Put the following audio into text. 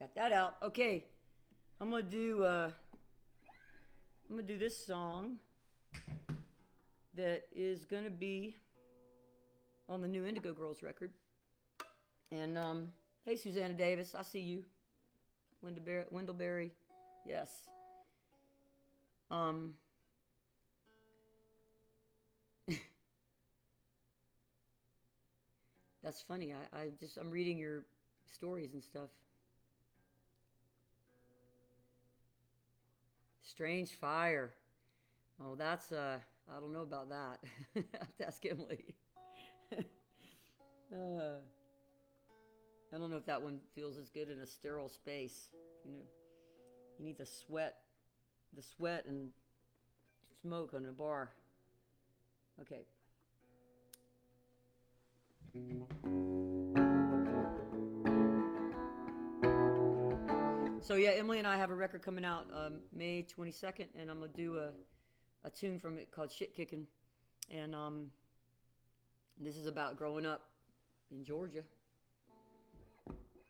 Got that out. Okay, I'm gonna do this song that is gonna be on the new Indigo Girls record. And hey, Susanna Davis, I see you. Wendellberry, yes. Um, that's funny. I'm reading your stories and stuff. Strange Fire. Oh, that's I don't know about that. I have to ask Emily. uh, I don't know if that one feels as good in a sterile space. You know, you need the sweat and smoke on a bar. Okay. So yeah, Emily and I have a record coming out May 22nd, and I'm gonna do a tune from it called "Shit Kickin'," and this is about growing up in Georgia.